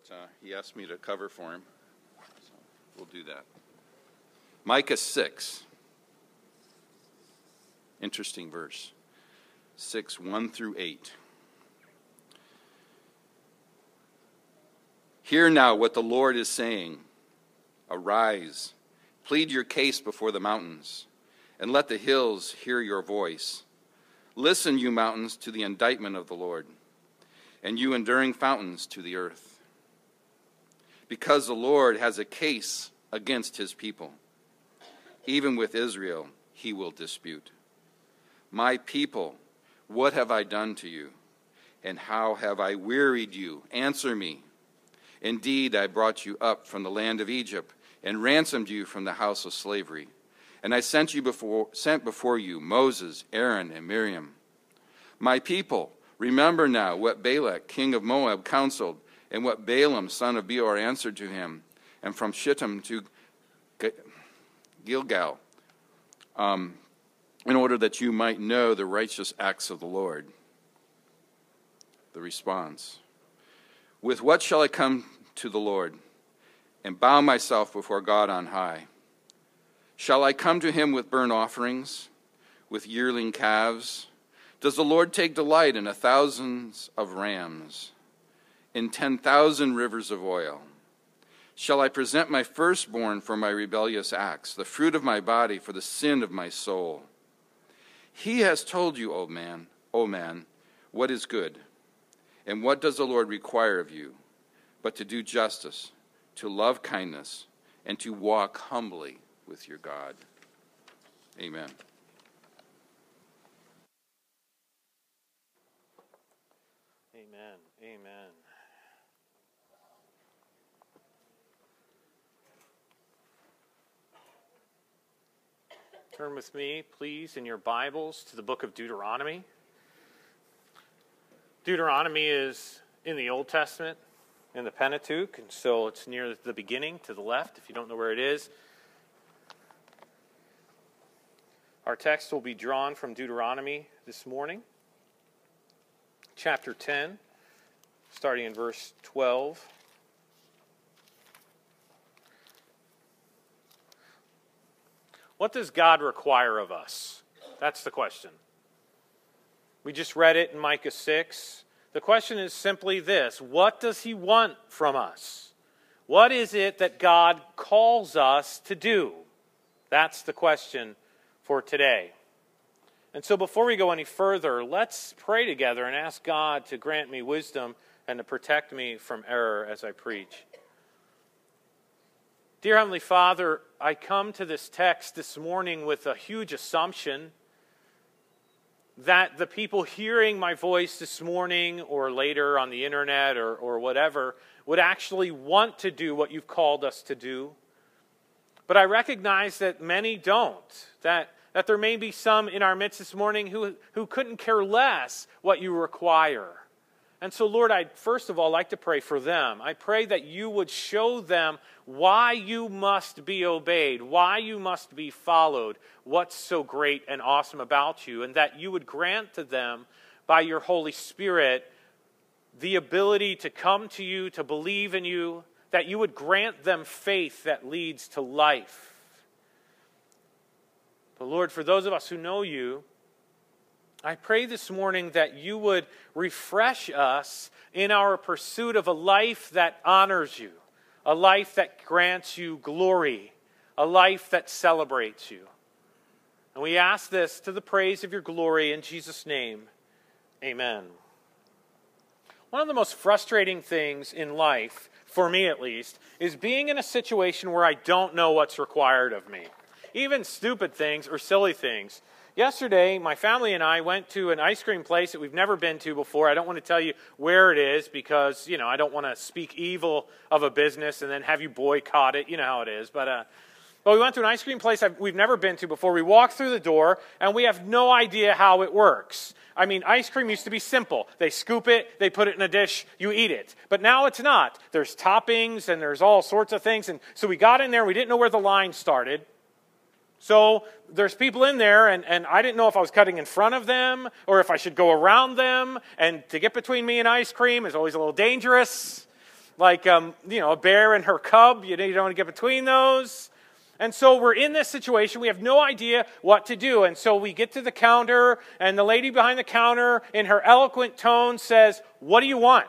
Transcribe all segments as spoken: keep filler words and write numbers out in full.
uh, he asked me to cover for him. So we'll do that. Micah six. Interesting verse. six, one through eight. Hear now what the Lord is saying. Arise, plead your case before the mountains, and let the hills hear your voice. Listen, you mountains, to the indictment of the Lord, and you enduring fountains to the earth. Because the Lord has a case against his people. Even with Israel he will dispute. My people, what have I done to you? And how have I wearied you? Answer me. Indeed, I brought you up from the land of Egypt and ransomed you from the house of slavery. And I sent you before sent before you Moses, Aaron, and Miriam. My people, remember now what Balak, king of Moab, counseled, and what Balaam, son of Beor, answered to him, and from Shittim to Gilgal, um, in order that you might know the righteous acts of the Lord. The response: with what shall I come to the Lord and bow myself before God on high? Shall I come to him with burnt offerings, with yearling calves? Does the Lord take delight in a thousands of rams, in ten thousand rivers of oil? Shall I present my firstborn for my rebellious acts, the fruit of my body for the sin of my soul? He has told you, O man, O man, what is good. And what does the Lord require of you, but to do justice, to love kindness, and to walk humbly with your God? Amen. Amen. Amen. Turn with me, please, in your Bibles to the book of Deuteronomy. Deuteronomy is in the Old Testament, in the Pentateuch, and so it's near the beginning, to the left, if you don't know where it is. Our text will be drawn from Deuteronomy this morning, chapter ten, starting in verse twelve. What does God require of us? That's the question. We just read it in Micah six. The question is simply this: what does he want from us? What is it that God calls us to do? That's the question for today. And so before we go any further, let's pray together and ask God to grant me wisdom and to protect me from error as I preach. Dear Heavenly Father, I come to this text this morning with a huge assumption that the people hearing my voice this morning or later on the internet or, or whatever would actually want to do what you've called us to do. But I recognize that many don't, that, that there may be some in our midst this morning who, who couldn't care less what you require. And so, Lord, I'd first of all like to pray for them. I pray that you would show them why you must be obeyed, why you must be followed, what's so great and awesome about you, and that you would grant to them, by your Holy Spirit, the ability to come to you, to believe in you, that you would grant them faith that leads to life. But Lord, for those of us who know you, I pray this morning that you would refresh us in our pursuit of a life that honors you, a life that grants you glory, a life that celebrates you. And we ask this to the praise of your glory in Jesus' name. Amen. One of the most frustrating things in life, for me at least, is being in a situation where I don't know what's required of me. Even stupid things or silly things. Yesterday, my family and I went to an ice cream place that we've never been to before. I don't want to tell you where it is because, you know, I don't want to speak evil of a business and then have you boycott it. You know how it is. But, uh, but we went to an ice cream place I've, we've never been to before. We walked through the door, and we have no idea how it works. I mean, ice cream used to be simple. They scoop it, they put it in a dish, you eat it. But now it's not. There's toppings, and there's all sorts of things. And so we got in there, we didn't know where the line started. So there's people in there, and, and I didn't know if I was cutting in front of them or if I should go around them. And to get between me and ice cream is always a little dangerous. like um, you know, a bear and her cub. You don't want to get between those. And so we're in this situation. We have no idea what to do. And so we get to the counter, and the lady behind the counter, in her eloquent tone, says, "What do you want?"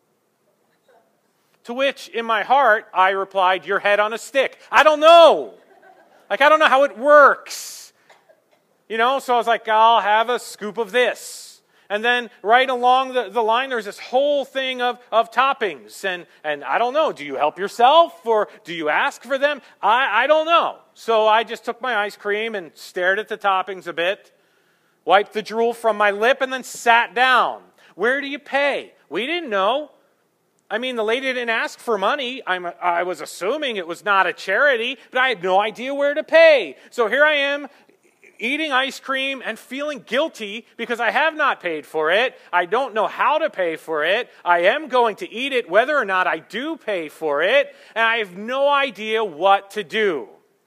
To which, in my heart, I replied, "Your head on a stick." I don't know. Like, I don't know how it works. You know, so I was like, "I'll have a scoop of this." And then right along the, the line, there's this whole thing of, of toppings. And, and I don't know, do you help yourself or do you ask for them? I, I don't know. So I just took my ice cream and stared at the toppings a bit, wiped the drool from my lip, and then sat down. Where do you pay? We didn't know. I mean, the lady didn't ask for money. I'm, I was assuming it was not a charity, but I had no idea where to pay. So here I am, eating ice cream and feeling guilty because I have not paid for it. I don't know how to pay for it. I am going to eat it whether or not I do pay for it, and I have no idea what to do.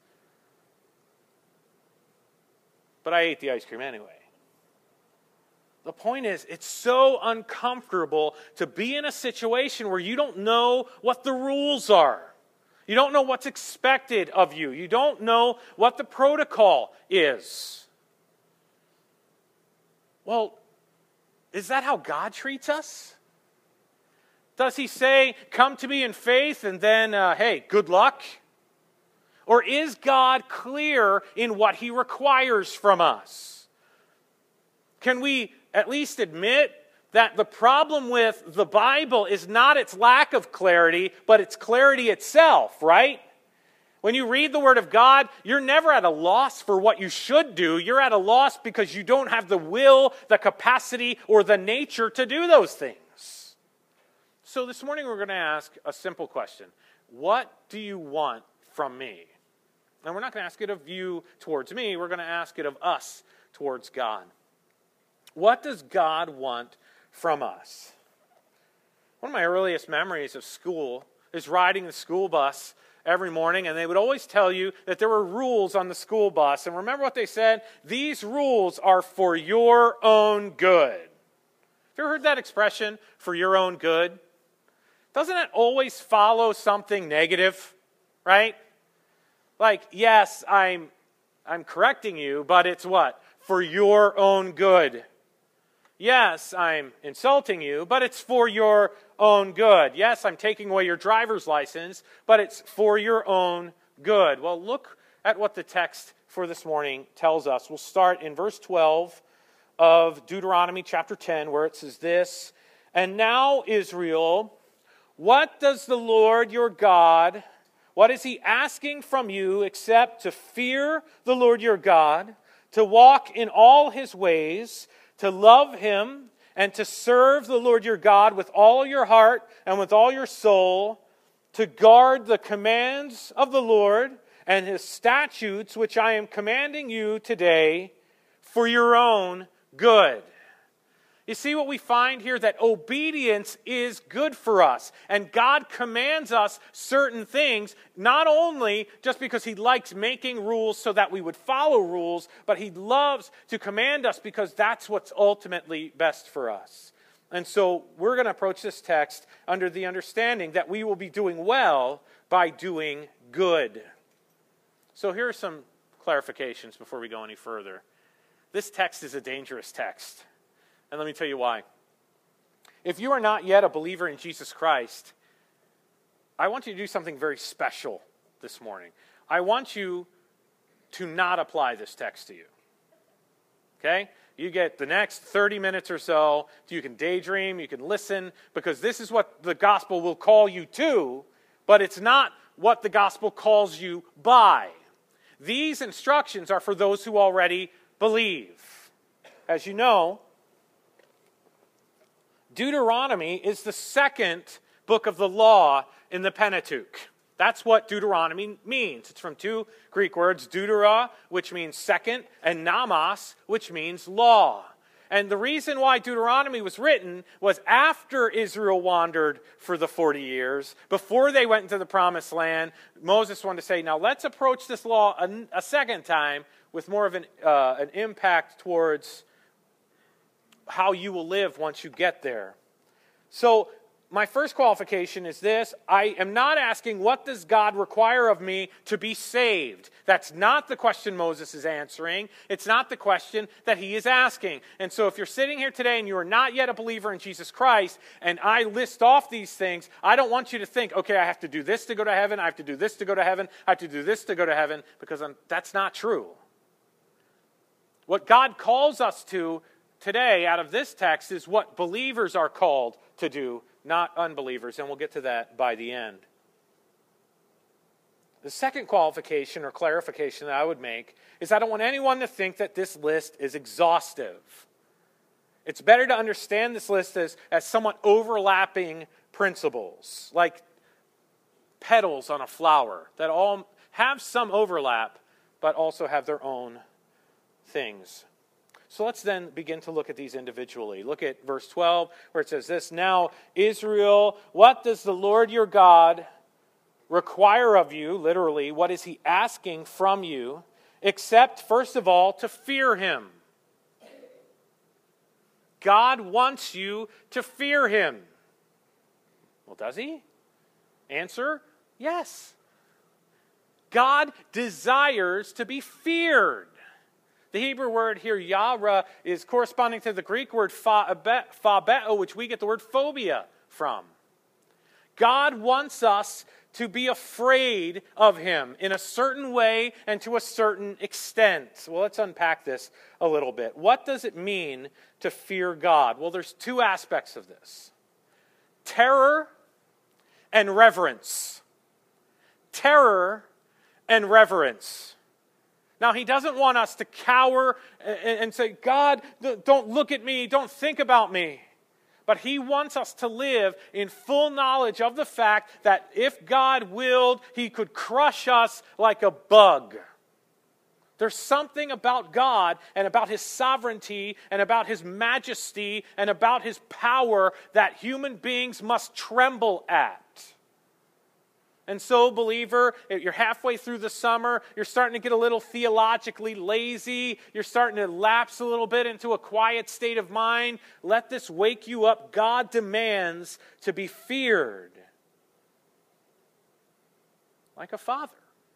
But I ate the ice cream anyway. The point is, it's so uncomfortable to be in a situation where you don't know what the rules are. You don't know what's expected of you. You don't know what the protocol is. Well, is that how God treats us? Does he say, "Come to me in faith," and then, uh, hey, good luck? Or is God clear in what he requires from us? Can we at least admit that the problem with the Bible is not its lack of clarity, but its clarity itself, right? When you read the Word of God, you're never at a loss for what you should do. You're at a loss because you don't have the will, the capacity, or the nature to do those things. So this morning we're going to ask a simple question. What do you want from me? And we're not going to ask it of you towards me. We're going to ask it of us towards God. What does God want from us? One of my earliest memories of school is riding the school bus every morning, and they would always tell you that there were rules on the school bus. And remember what they said? These rules are for your own good. Have you ever heard that expression, for your own good? Doesn't it always follow something negative, right? Like, yes, I'm, I'm correcting you, but it's what? For your own good. Yes, I'm insulting you, but it's for your own good. Yes, I'm taking away your driver's license, but it's for your own good. Well, look at what the text for this morning tells us. We'll start in verse twelve of Deuteronomy chapter ten, where it says this, "And now, Israel, what does the Lord your God, what is he asking from you except to fear the Lord your God, to walk in all his ways, to love him, and to serve the Lord your God with all your heart and with all your soul, to guard the commands of the Lord and his statutes, which I am commanding you today, for your own good." You see what we find here? That obedience is good for us. And God commands us certain things, not only just because he likes making rules so that we would follow rules, but he loves to command us because that's what's ultimately best for us. And so we're going to approach this text under the understanding that we will be doing well by doing good. So here are some clarifications before we go any further. This text is a dangerous text. And let me tell you why. If you are not yet a believer in Jesus Christ, I want you to do something very special this morning. I want you to not apply this text to you. Okay? You get the next thirty minutes or so. You can daydream, you can listen, because this is what the gospel will call you to, but it's not what the gospel calls you by. These instructions are for those who already believe. As you know, Deuteronomy is the second book of the law in the Pentateuch. That's what Deuteronomy means. It's from two Greek words, deutera, which means second, and nomos, which means law. And the reason why Deuteronomy was written was after Israel wandered for the forty years, before they went into the promised land. Moses wanted to say, now let's approach this law a, a second time with more of an, uh, an impact towards how you will live once you get there. So my first qualification is this. I am not asking, what does God require of me to be saved? That's not the question Moses is answering. It's not the question that he is asking. And so if you're sitting here today and you are not yet a believer in Jesus Christ, and I list off these things, I don't want you to think, okay, I have to do this to go to heaven, I have to do this to go to heaven, I have to do this to go to heaven, because I'm, that's not true. What God calls us to today out of this text is what believers are called to do, not unbelievers, and we'll get to that by the end. The second qualification or clarification that I would make is I don't want anyone to think that this list is exhaustive. It's better to understand this list as, as somewhat overlapping principles, like petals on a flower that all have some overlap, but also have their own things. So let's then begin to look at these individually. Look at verse twelve, where it says this, "Now, Israel, what does the Lord your God require of you?" Literally, what is he asking from you? "Except, first of all, to fear him." God wants you to fear him. Well, does he? Answer, yes. God desires to be feared. The Hebrew word here, yara, is corresponding to the Greek word phobeo, which we get the word phobia from. God wants us to be afraid of him in a certain way and to a certain extent. Well, let's unpack this a little bit. What does it mean to fear God? Well, there's two aspects of this. Terror and reverence. Terror and reverence. Now, he doesn't want us to cower and say, God, don't look at me, don't think about me. But he wants us to live in full knowledge of the fact that if God willed, he could crush us like a bug. There's something about God and about his sovereignty and about his majesty and about his power that human beings must tremble at. And so, believer, you're halfway through the summer, you're starting to get a little theologically lazy, you're starting to lapse a little bit into a quiet state of mind. Let this wake you up. God demands to be feared like a father.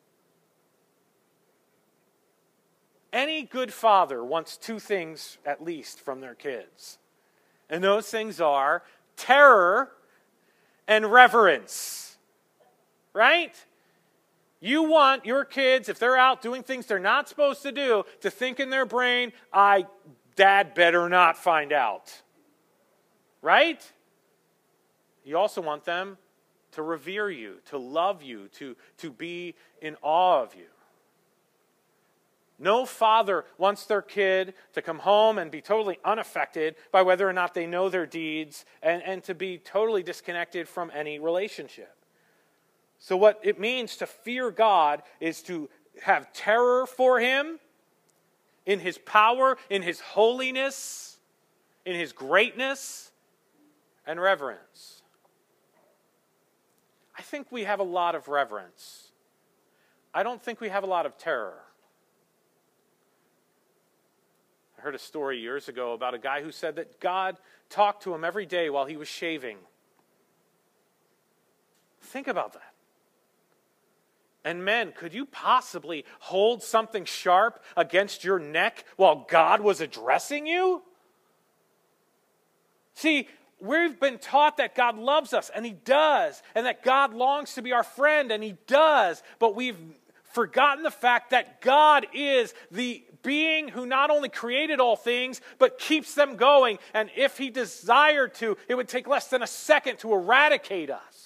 Any good father wants two things at least from their kids. And those things are terror and reverence. Right? You want your kids, if they're out doing things they're not supposed to do, to think in their brain, I, Dad better not find out. Right? You also want them to revere you, to love you, to, to be in awe of you. No father wants their kid to come home and be totally unaffected by whether or not they know their deeds and, and to be totally disconnected from any relationship. So what it means to fear God is to have terror for him in his power, in his holiness, in his greatness, and reverence. I think we have a lot of reverence. I don't think we have a lot of terror. I heard a story years ago about a guy who said that God talked to him every day while he was shaving. Think about that. And men, could you possibly hold something sharp against your neck while God was addressing you? See, we've been taught that God loves us, and he does, and that God longs to be our friend, and he does, but we've forgotten the fact that God is the being who not only created all things, but keeps them going, and if he desired to, it would take less than a second to eradicate us.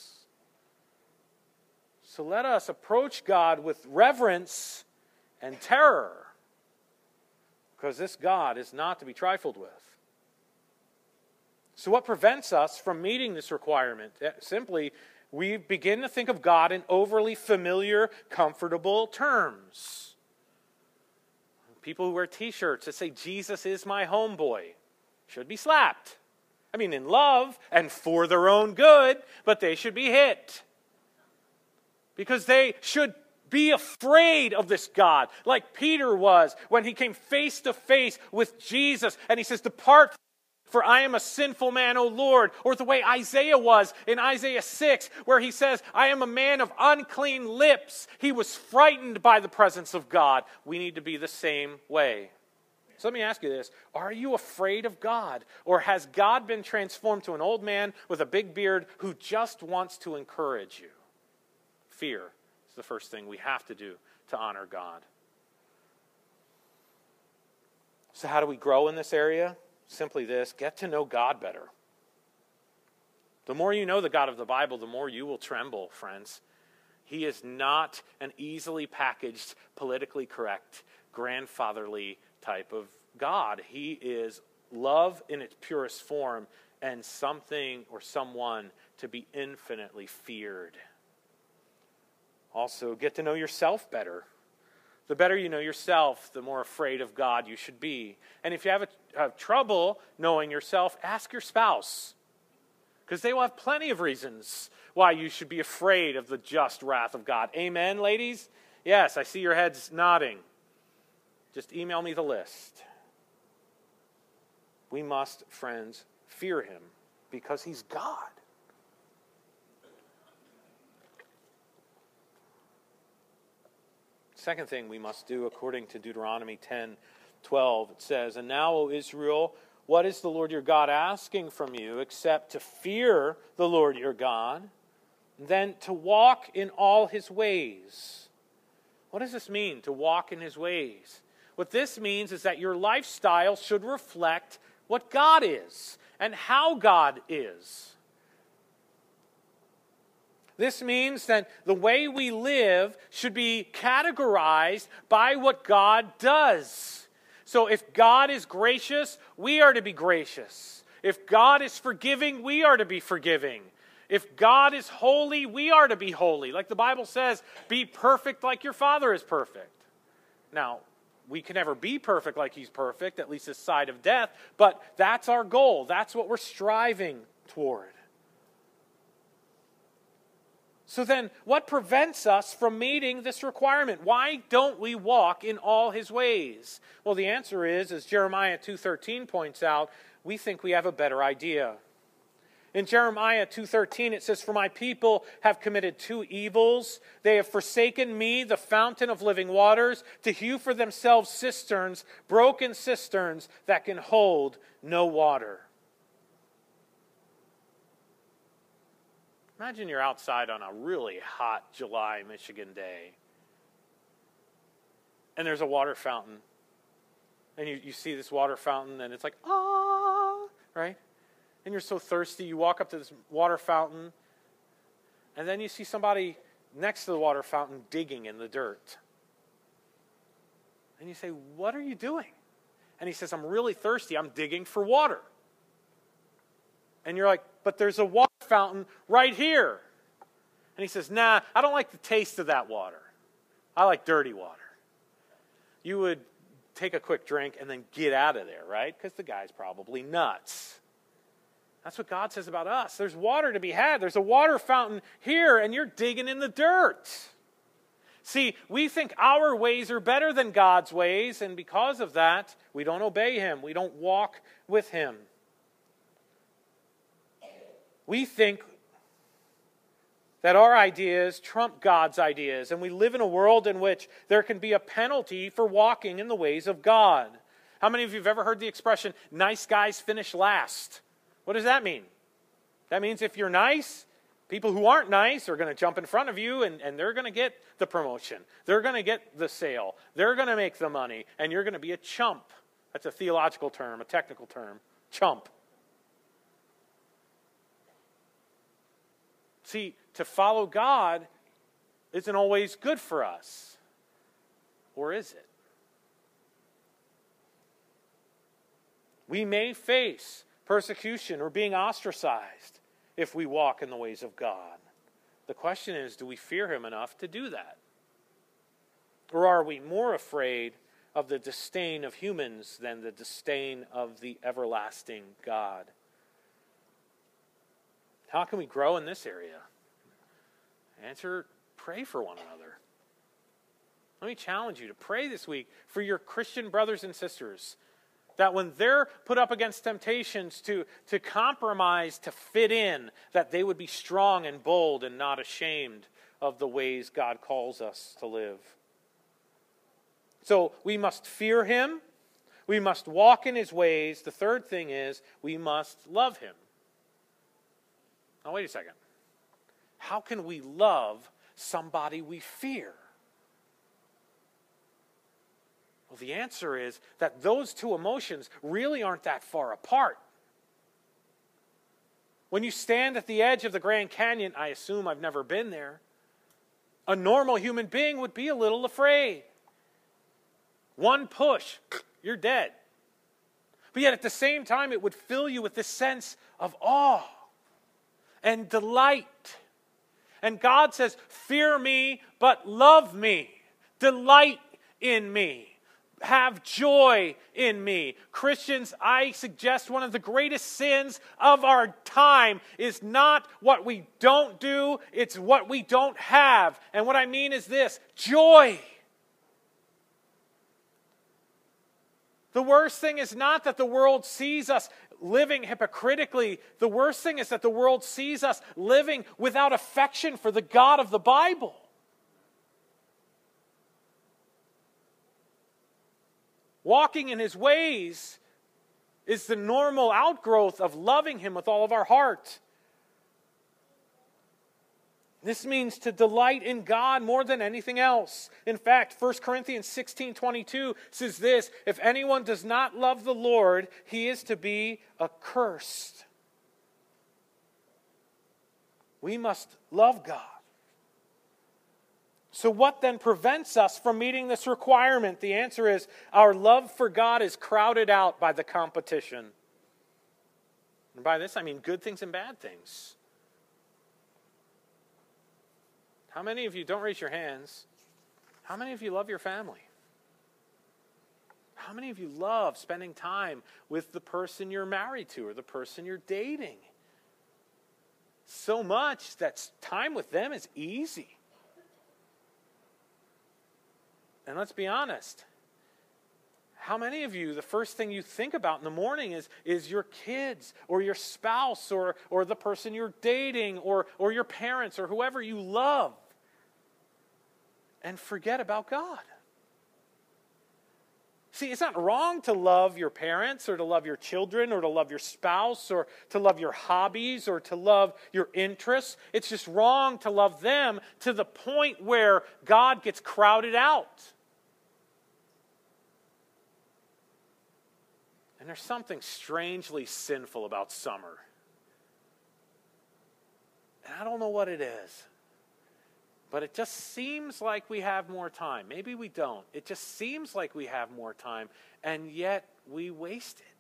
So let us approach God with reverence and terror, because this God is not to be trifled with. So what prevents us from meeting this requirement? Simply, we begin to think of God in overly familiar, comfortable terms. People who wear t-shirts that say, Jesus is my homeboy, should be slapped. I mean, in love and for their own good, but they should be hit. Because they should be afraid of this God, like Peter was when he came face to face with Jesus. And he says, depart For I am a sinful man, O Lord. Or the way Isaiah was in Isaiah six, where he says, I am a man of unclean lips. He was frightened by the presence of God. We need to be the same way. So let me ask you this. Are you afraid of God? Or has God been transformed to an old man with a big beard who just wants to encourage you? Fear is the first thing we have to do to honor God. So how do we grow in this area? Simply this: get to know God better. The more you know the God of the Bible, the more you will tremble, friends. He is not an easily packaged, politically correct, grandfatherly type of God. He is love in its purest form and something or someone to be infinitely feared. Also, get to know yourself better. The better you know yourself, the more afraid of God you should be. And if you have, a, have trouble knowing yourself, ask your spouse. Because they will have plenty of reasons why you should be afraid of the just wrath of God. Amen, ladies? Yes, I see your heads nodding. Just email me the list. We must, friends, fear him because he's God. Second thing we must do, according to Deuteronomy ten twelve, it says, And now, O Israel, what is the Lord your God asking from you except to fear the Lord your God, then to walk in all his ways? What does this mean, to walk in his ways? What this means is that your lifestyle should reflect what God is and how God is. This means that the way we live should be categorized by what God does. So if God is gracious, we are to be gracious. If God is forgiving, we are to be forgiving. If God is holy, we are to be holy. Like the Bible says, be perfect like your Father is perfect. Now, we can never be perfect like he's perfect, at least this side of death, but that's our goal. That's what we're striving toward. So then, what prevents us from meeting this requirement? Why don't we walk in all his ways? Well, the answer is, as Jeremiah two thirteen points out, we think we have a better idea. In Jeremiah two thirteen, it says, For my people have committed two evils. They have forsaken me, the fountain of living waters, to hew for themselves cisterns, broken cisterns that can hold no water. Imagine you're outside on a really hot July Michigan day, and there's a water fountain, and you, you see this water fountain, and it's like, ah, right? And you're so thirsty, you walk up to this water fountain, and then you see somebody next to the water fountain digging in the dirt. And you say, what are you doing? And he says, I'm really thirsty, I'm digging for water. And you're like, but there's a water fountain right here. And he says, nah, I don't like the taste of that water. I like dirty water. You would take a quick drink and then get out of there, right? Because the guy's probably nuts. That's what God says about us. There's water to be had. There's a water fountain here, and you're digging in the dirt. See, we think our ways are better than God's ways, and because of that, we don't obey him. We don't walk with him. We think that our ideas trump God's ideas, and we live in a world in which there can be a penalty for walking in the ways of God. How many of you have ever heard the expression, nice guys finish last? What does that mean? That means if you're nice, people who aren't nice are going to jump in front of you, and, and they're going to get the promotion. They're going to get the sale. They're going to make the money, and you're going to be a chump. That's a theological term, a technical term. Chump. See, to follow God isn't always good for us. Or is it? We may face persecution or being ostracized if we walk in the ways of God. The question is, do we fear him enough to do that? Or are we more afraid of the disdain of humans than the disdain of the everlasting God? How can we grow in this area? Answer, pray for one another. Let me challenge you to pray this week for your Christian brothers and sisters. That when they're put up against temptations to, to compromise, to fit in, that they would be strong and bold and not ashamed of the ways God calls us to live. So we must fear him. We must walk in his ways. The third thing is we must love him. Now wait a second. How can we love somebody we fear? Well, the answer is that those two emotions really aren't that far apart. When you stand at the edge of the Grand Canyon, I assume I've never been there, a normal human being would be a little afraid. One push, you're dead. But yet at the same time, it would fill you with this sense of awe and delight. And God says, fear me, but love me. Delight in me. Have joy in me. Christians, I suggest one of the greatest sins of our time is not what we don't do, it's what we don't have. And what I mean is this, joy. The worst thing is not that the world sees us living hypocritically. The worst thing is that the world sees us living without affection for the God of the Bible. Walking in his ways is the normal outgrowth of loving him with all of our heart. This means to delight in God more than anything else. In fact, First Corinthians sixteen twenty-two says this, if anyone does not love the Lord, he is to be accursed. We must love God. So what then prevents us from meeting this requirement? The answer is our love for God is crowded out by the competition. And by this I mean good things and bad things. How many of you, don't raise your hands, how many of you love your family? How many of you love spending time with the person you're married to or the person you're dating? So much that time with them is easy. And let's be honest, how many of you, the first thing you think about in the morning is, is your kids or your spouse or, or the person you're dating or, or your parents or whoever you love and forget about God? See, it's not wrong to love your parents or to love your children or to love your spouse or to love your hobbies or to love your interests. It's just wrong to love them to the point where God gets crowded out. And there's something strangely sinful about summer. And I don't know what it is. But it just seems like we have more time. Maybe we don't. It just seems like we have more time, and yet we waste it.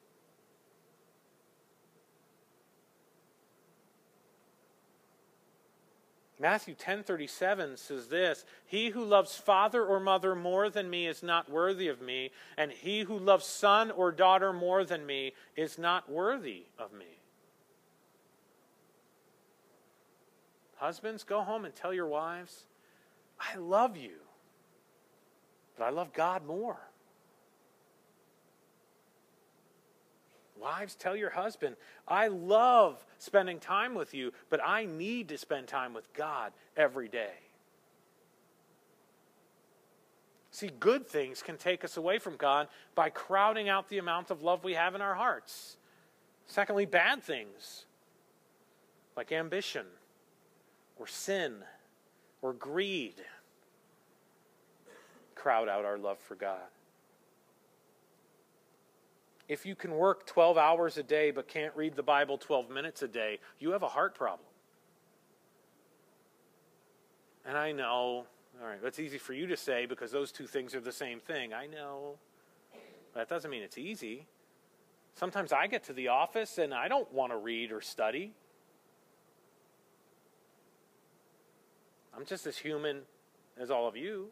Matthew ten thirty-seven says this, he who loves father or mother more than me is not worthy of me, and he who loves son or daughter more than me is not worthy of me. Husbands, go home and tell your wives, I love you, but I love God more. Wives, tell your husband, I love spending time with you, but I need to spend time with God every day. See, good things can take us away from God by crowding out the amount of love we have in our hearts. Secondly, bad things, like ambition, or sin, or greed, crowd out our love for God. If you can work twelve hours a day but can't read the Bible twelve minutes a day, you have a heart problem. And I know, all right, that's easy for you to say because those two things are the same thing. I know. But that doesn't mean it's easy. Sometimes I get to the office and I don't want to read or study. I'm just as human as all of you.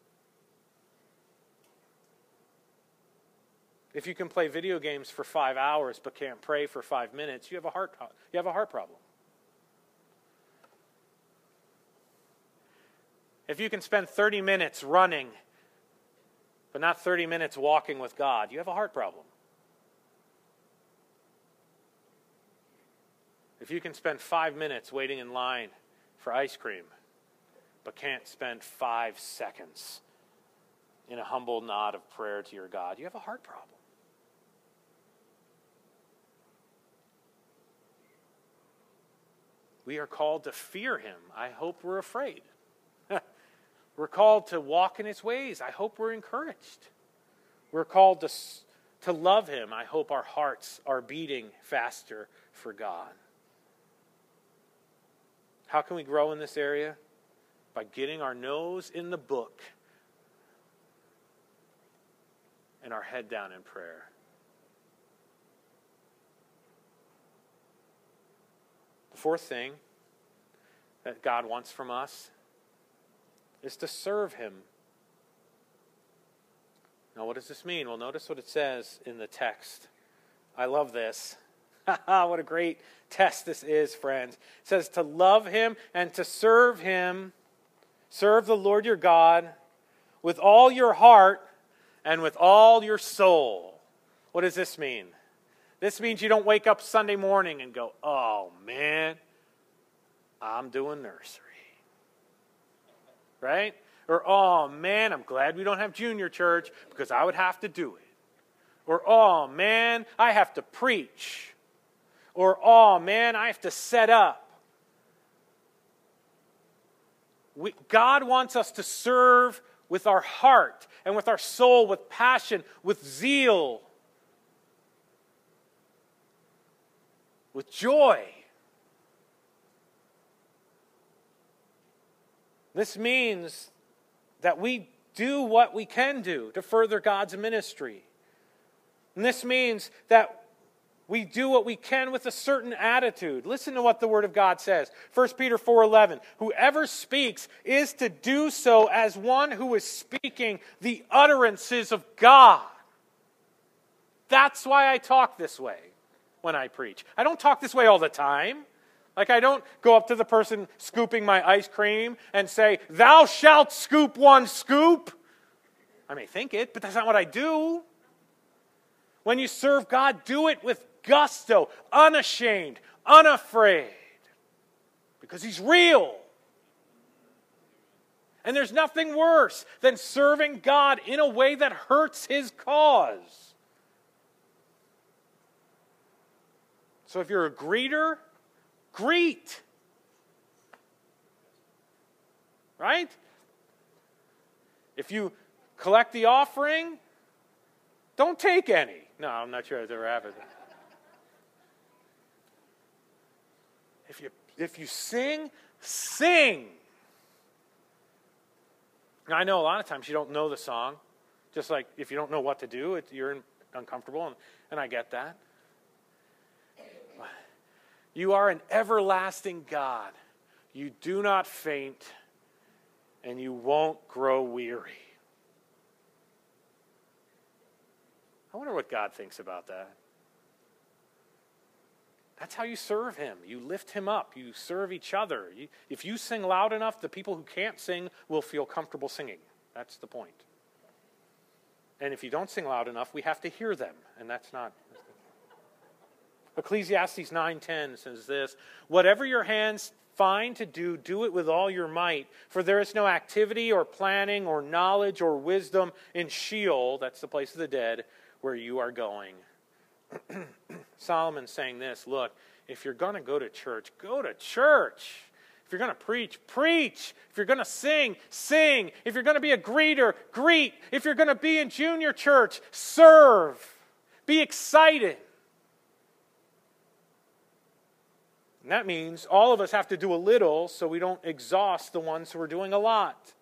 If you can play video games for five hours but can't pray for five minutes, you have a heart you have a heart problem. If you can spend thirty minutes running but not thirty minutes walking with God, you have a heart problem. If you can spend five minutes waiting in line for ice cream, but can't spend five seconds in a humble nod of prayer to your God, you have a heart problem. We are called to fear him. I hope we're afraid. We're called to walk in his ways. I hope we're encouraged. We're called to, to love him. I hope our hearts are beating faster for God. How can we grow in this area? By getting our nose in the book and our head down in prayer. The fourth thing that God wants from us is to serve him. Now, what does this mean? Well, notice what it says in the text. I love this. What a great test this is, friends. It says to love him and to serve him. Serve the Lord your God with all your heart and with all your soul. What does this mean? This means you don't wake up Sunday morning and go, oh man, I'm doing nursery. Right? Or, oh man, I'm glad we don't have junior church because I would have to do it. Or, oh man, I have to preach. Or, oh man, I have to set up. We, God wants us to serve with our heart and with our soul, with passion, with zeal, with joy. This means that we do what we can do to further God's ministry. And this means that we do what we can with a certain attitude. Listen to what the Word of God says. First Peter four eleven. Whoever speaks is to do so as one who is speaking the utterances of God. That's why I talk this way when I preach. I don't talk this way all the time. Like I don't go up to the person scooping my ice cream and say, thou shalt scoop one scoop. I may think it, but that's not what I do. When you serve God, do it with gusto, unashamed, unafraid. Because he's real. And there's nothing worse than serving God in a way that hurts his cause. So if you're a greeter, greet. Right? If you collect the offering, don't take any. No, I'm not sure if ever happened. If you if you sing, sing. Now, I know a lot of times you don't know the song. Just like if you don't know what to do, it, you're uncomfortable, and, and I get that. You are an everlasting God. You do not faint, and you won't grow weary. I wonder what God thinks about that. That's how you serve him. You lift him up. You serve each other. You, if you sing loud enough, the people who can't sing will feel comfortable singing. That's the point. And if you don't sing loud enough, we have to hear them, and that's not... Ecclesiastes nine ten says this, whatever your hands find to do, do it with all your might, for there is no activity or planning or knowledge or wisdom in Sheol, that's the place of the dead, where you are going. Solomon's saying this, look, if you're going to go to church, go to church. If you're going to preach, preach. If you're going to sing, sing. If you're going to be a greeter, greet. If you're going to be in junior church, serve. Be excited. And that means all of us have to do a little so we don't exhaust the ones who are doing a lot.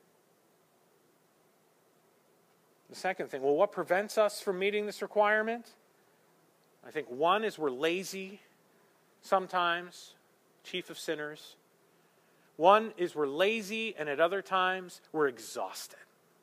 The second thing, well, what prevents us from meeting this requirement? I think one is we're lazy sometimes, chief of sinners. One is we're lazy, and at other times we're exhausted.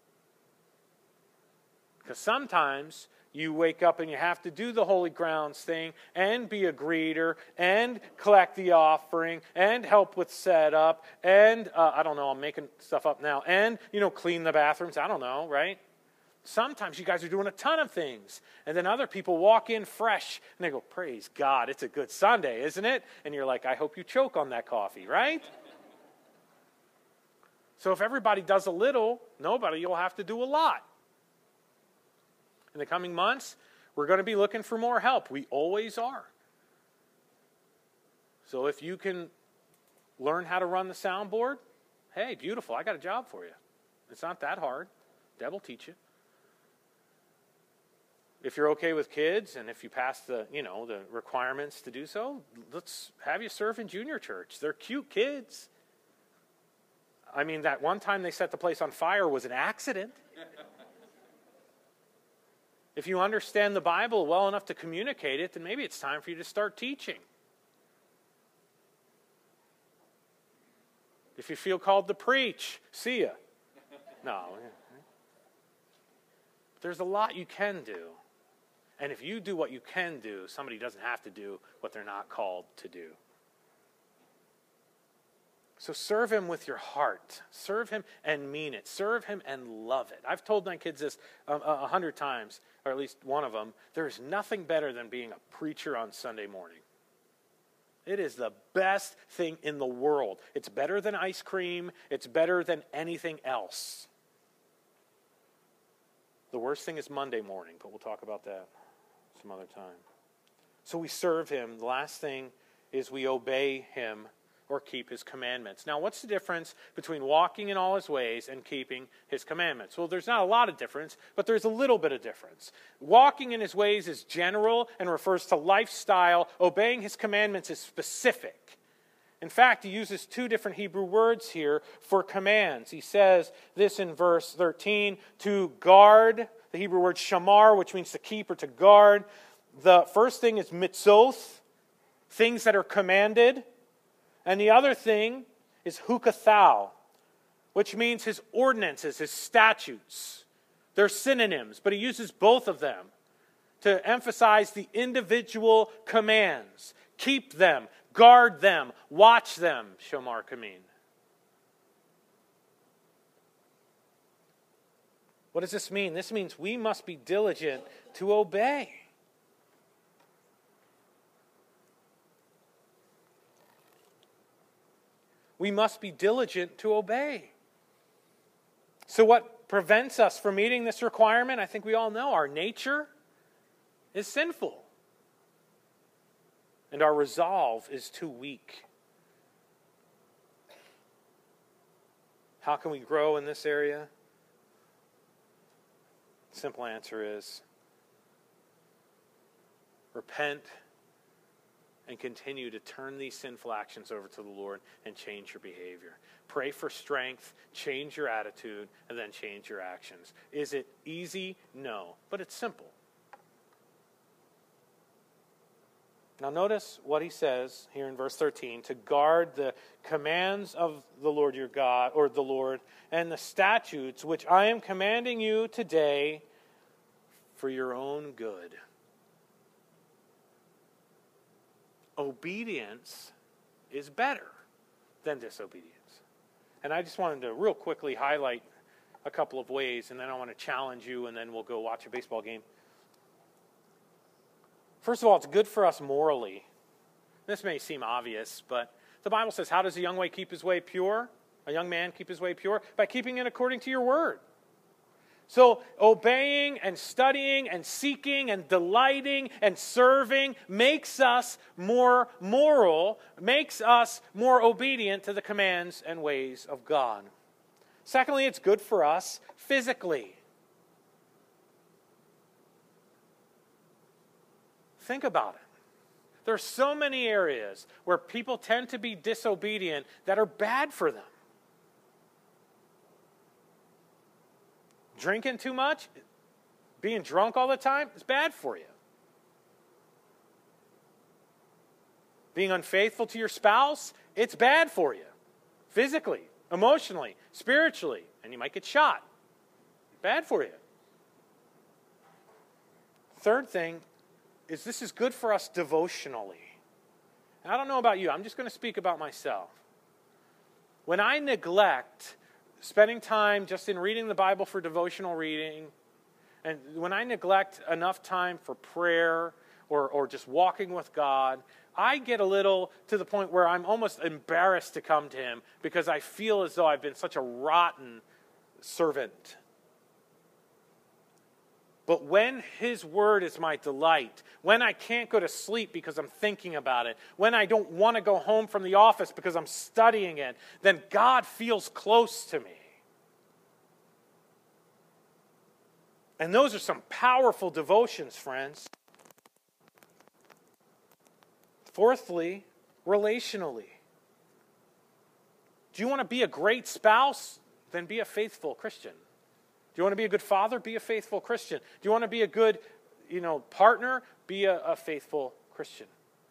Because sometimes you wake up and you have to do the holy grounds thing and be a greeter and collect the offering and help with setup and, uh, I don't know, I'm making stuff up now, and, you know, clean the bathrooms. I don't know, right? sometimes you guys are doing a ton of things. And then other people walk in fresh and they go, praise God, it's a good Sunday, isn't it? And you're like, I hope you choke on that coffee, right? So if everybody does a little, nobody will have to do a lot. In the coming months, we're going to be looking for more help. We always are. So if you can learn how to run the soundboard, hey, beautiful, I got a job for you. It's not that hard. Deb will teach you. If you're okay with kids and if you pass the, you know, the requirements to do so, let's have you serve in junior church. They're cute kids. I mean, that one time they set the place on fire was an accident. If you understand the Bible well enough to communicate it, then maybe it's time for you to start teaching. If you feel called to preach, see ya. No. There's a lot you can do. And if you do what you can do, somebody doesn't have to do what they're not called to do. So serve him with your heart. Serve him and mean it. Serve him and love it. I've told my kids this a, a hundred times, or at least one of them. There's nothing better than being a preacher on Sunday morning. It is the best thing in the world. It's better than ice cream. It's better than anything else. The worst thing is Monday morning, but we'll talk about that some other time. So we serve him. The last thing is we obey him or keep his commandments. Now, what's the difference between walking in all his ways and keeping his commandments? Well, there's not a lot of difference, but there's a little bit of difference. Walking in his ways is general and refers to lifestyle. Obeying his commandments is specific. In fact, he uses two different Hebrew words here for commands. He says this in verse thirteen, to guard, the Hebrew word shamar, which means to keep or to guard. The first thing is mitzoth, things that are commanded. And the other thing is hukathau, which means his ordinances, his statutes. They're synonyms, but he uses both of them to emphasize the individual commands. Keep them, guard them, watch them, shomar kamin. What does this mean? This means we must be diligent to obey. We must be diligent to obey. So what prevents us from meeting this requirement? I think we all know our nature is sinful. And our resolve is too weak. How can we grow in this area? Simple answer is repent and continue to turn these sinful actions over to the Lord and change your behavior. Pray for strength, change your attitude, and then change your actions. Is it easy? No, but it's simple. Now notice what he says here in verse thirteen, to guard the commands of the Lord your God, or the Lord, and the statutes which I am commanding you today for your own good. Obedience is better than disobedience. And I just wanted to real quickly highlight a couple of ways, and then I want to challenge you, and then we'll go watch a baseball game. First of all, it's good for us morally. This may seem obvious, but the Bible says, how does a young way keep his way pure? A young man keep his way pure? By keeping it according to your word. So obeying and studying and seeking and delighting and serving makes us more moral, makes us more obedient to the commands and ways of God. Secondly, it's good for us physically. Think about it. There are so many areas where people tend to be disobedient that are bad for them. Drinking too much, being drunk all the time, is bad for you. Being unfaithful to your spouse, it's bad for you. Physically, emotionally, spiritually, and you might get shot. Bad for you. Third thing is this is good for us devotionally. And I don't know about you, I'm just going to speak about myself. When I neglect spending time just in reading the Bible for devotional reading, And when I neglect enough time for prayer or, or just walking with God, I get a little to the point where I'm almost embarrassed to come to him because I feel as though I've been such a rotten servant. But when his word is my delight, when I can't go to sleep because I'm thinking about it, when I don't want to go home from the office because I'm studying it, then God feels close to me. And those are some powerful devotions, friends. Fourthly, relationally. Do you want to be a great spouse? Then be a faithful Christian. Do you want to be a good father? Be a faithful Christian. Do you want to be a good, you know, partner? Be a, a faithful Christian.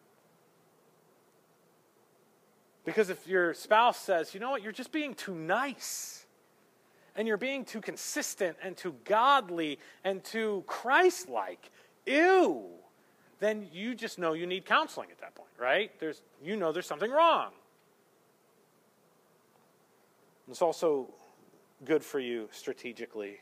Because if your spouse says, you know what, you're just being too nice, and you're being too consistent and too godly and too Christ-like, ew, then you just know you need counseling at that point, right? There's, you know there's something wrong. It's also good for you strategically.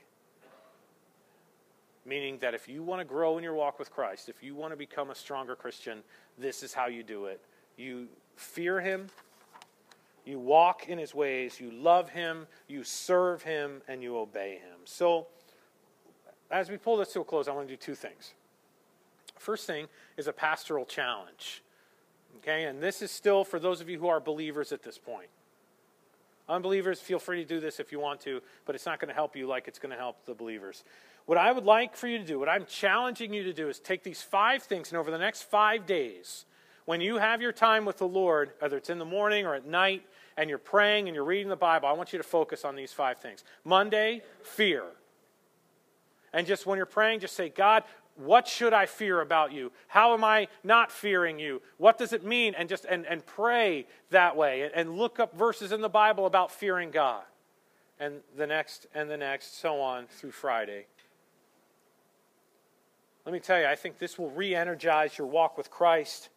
Meaning that if you want to grow in your walk with Christ, if you want to become a stronger Christian, this is how you do it. You fear him, you walk in his ways, you love him, you serve him, and you obey him. So, as we pull this to a close, I want to do two things. First thing is a pastoral challenge. Okay, and this is still for those of you who are believers at this point. Unbelievers, feel free to do this if you want to, but it's not going to help you like it's going to help the believers. What I would like for you to do, what I'm challenging you to do, is take these five things, and over the next five days, when you have your time with the Lord, whether it's in the morning or at night, and you're praying and you're reading the Bible, I want you to focus on these five things. Monday, fear. And just when you're praying, just say, God, what should I fear about you? How am I not fearing you? What does it mean? And just and, and pray that way. And, and look up verses in the Bible about fearing God. And the next, and the next, so on through Friday. Let me tell you, I think this will re-energize your walk with Christ.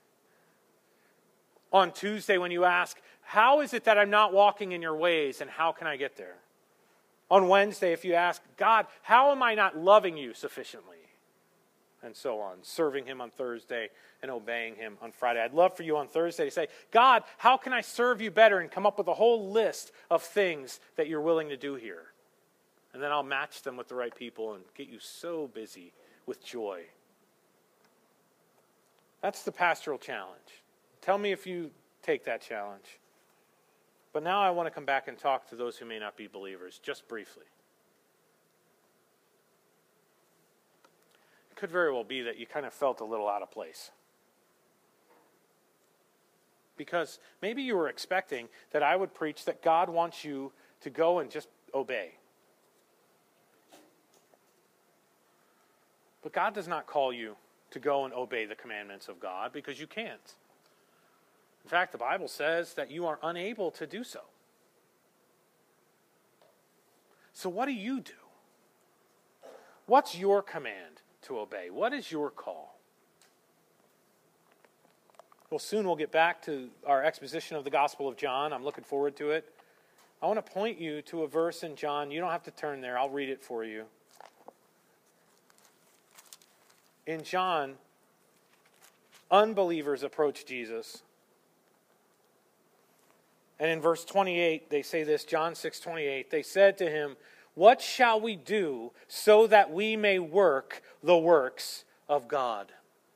On Tuesday, when you ask, how is it that I'm not walking in your ways, and how can I get there? On Wednesday, if you ask, God, how am I not loving you sufficiently? And so on, serving him on Thursday and obeying him on Friday. I'd love for you on Thursday to say, God, how can I serve you better? And come up with a whole list of things that you're willing to do here. And then I'll match them with the right people and get you so busy with joy. That's the pastoral challenge. Tell me if you take that challenge. But now I want to come back and talk to those who may not be believers, just briefly. It could very well be that you kind of felt a little out of place. Because maybe you were expecting that I would preach that God wants you to go and just obey. But God does not call you to go and obey the commandments of God, because you can't. In fact, the Bible says that you are unable to do so. So what do you do? What's your command to obey? What is your call? Well, soon we'll get back to our exposition of the Gospel of John. I'm looking forward to it. I want to point you to a verse in John. You don't have to turn there. I'll read it for you. In John, unbelievers approach Jesus. And in verse twenty-eight, they say this, John six twenty-eight, they said to him, what shall we do so that we may work the works of God?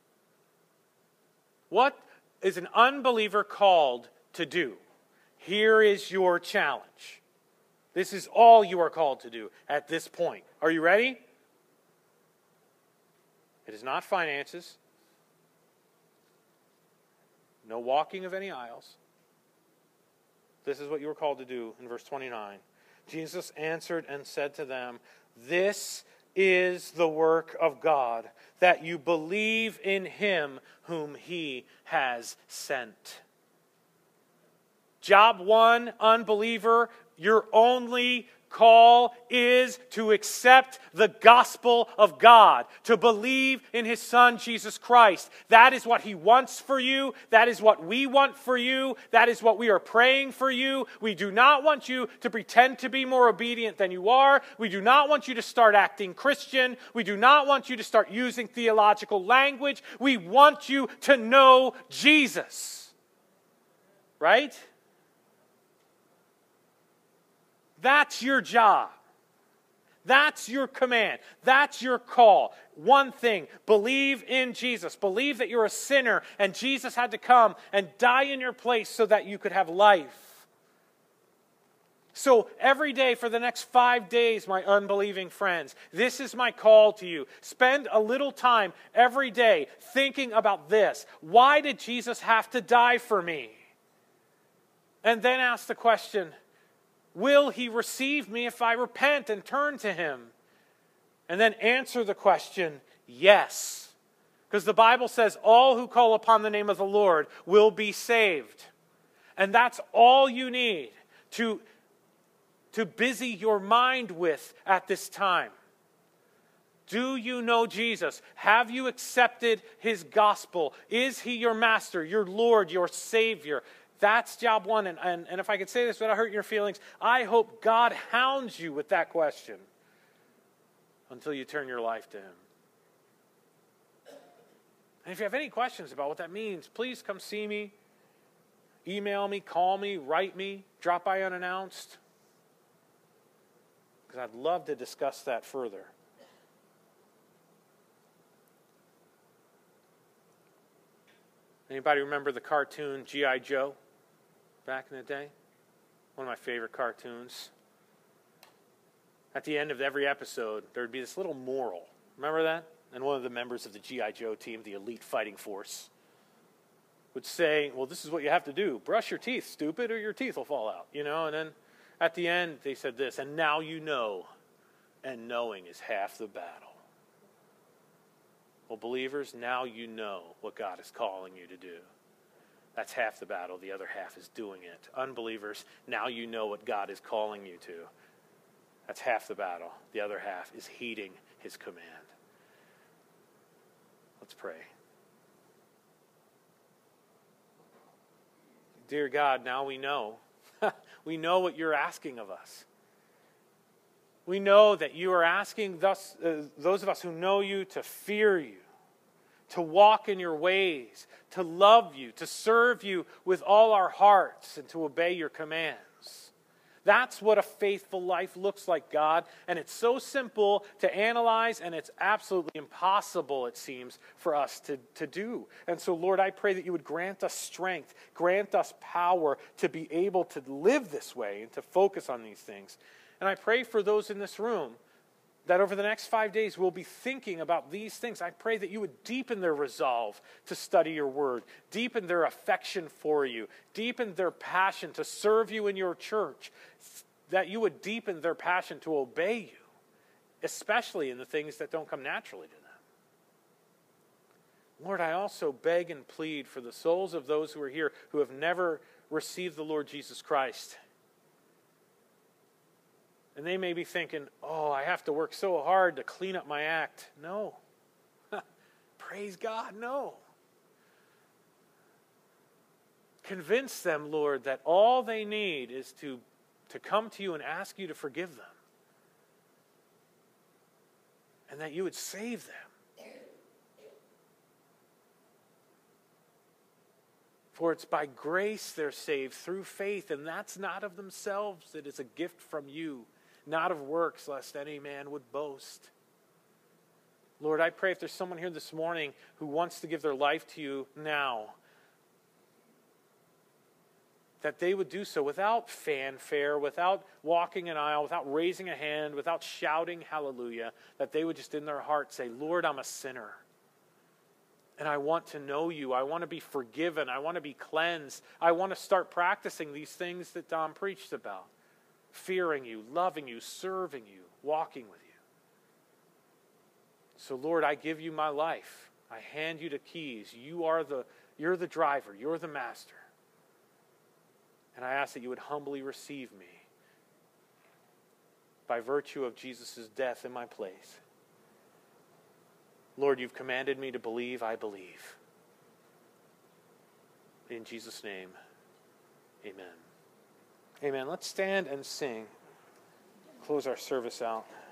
What is an unbeliever called to do? Here is your challenge. This is all you are called to do at this point. Are you ready? It is not finances. No walking of any aisles. This is what you were called to do in verse twenty-nine. Jesus answered and said to them, this is the work of God, that you believe in him whom he has sent. Job one, unbeliever, your only call is to accept the gospel of God, to believe in his Son, Jesus Christ. That is what he wants for you. That is what we want for you. That is what we are praying for you. We do not want you to pretend to be more obedient than you are. We do not want you to start acting Christian. We do not want you to start using theological language. We want you to know Jesus. Right? That's your job. That's your command. That's your call. One thing, believe in Jesus. Believe that you're a sinner and Jesus had to come and die in your place so that you could have life. So every day for the next five days, my unbelieving friends, this is my call to you. Spend a little time every day thinking about this. Why did Jesus have to die for me? And then ask the question, will he receive me if I repent and turn to him? And then answer the question, yes. Because the Bible says all who call upon the name of the Lord will be saved. And that's all you need to, to busy your mind with at this time. Do you know Jesus? Have you accepted his gospel? Is he your master, your Lord, your Savior? That's job one. And, and, and if I could say this without hurting your feelings, I hope God hounds you with that question until you turn your life to him. And if you have any questions about what that means, please come see me. Email me, call me, write me, drop by unannounced. Because I'd love to discuss that further. Anybody remember the cartoon G I Joe? Back in the day? One of my favorite cartoons. At the end of every episode, there would be this little moral. Remember that? And one of the members of the G I Joe team, the elite fighting force, would say, well, this is what you have to do. Brush your teeth, stupid, or your teeth will fall out. You know, and then at the end, they said this, and now you know, and knowing is half the battle. Well, believers, now you know what God is calling you to do. That's half the battle. The other half is doing it. Unbelievers, now you know what God is calling you to. That's half the battle. The other half is heeding his command. Let's pray. Dear God, now we know. We know what you're asking of us. We know that you are asking thus, uh, those of us who know you to fear you, to walk in your ways, to love you, to serve you with all our hearts, and to obey your commands. That's what a faithful life looks like, God. And it's so simple to analyze, and it's absolutely impossible, it seems, for us to, to do. And so, Lord, I pray that you would grant us strength, grant us power to be able to live this way and to focus on these things. And I pray for those in this room that over the next five days we'll be thinking about these things. I pray that you would deepen their resolve to study your word, deepen their affection for you, deepen their passion to serve you in your church, that you would deepen their passion to obey you, especially in the things that don't come naturally to them. Lord, I also beg and plead for the souls of those who are here who have never received the Lord Jesus Christ. And they may be thinking, oh, I have to work so hard to clean up my act. No. Praise God, no. Convince them, Lord, that all they need is to, to come to you and ask you to forgive them. And that you would save them. For it's by grace they're saved through faith, and that's not of themselves. It is a gift from you. Not of works, lest any man would boast. Lord, I pray if there's someone here this morning who wants to give their life to you now, that they would do so without fanfare, without walking an aisle, without raising a hand, without shouting hallelujah, that they would just in their heart say, Lord, I'm a sinner. And I want to know you. I want to be forgiven. I want to be cleansed. I want to start practicing these things that Don preached about. Fearing you, loving you, serving you, walking with you. So, Lord, I give you my life. I hand you the keys. You are the, you're the driver. You're the master. And I ask that you would humbly receive me by virtue of Jesus' death in my place. Lord, you've commanded me to believe, I believe. In Jesus' name, amen. Amen. Let's stand and sing. Close our service out.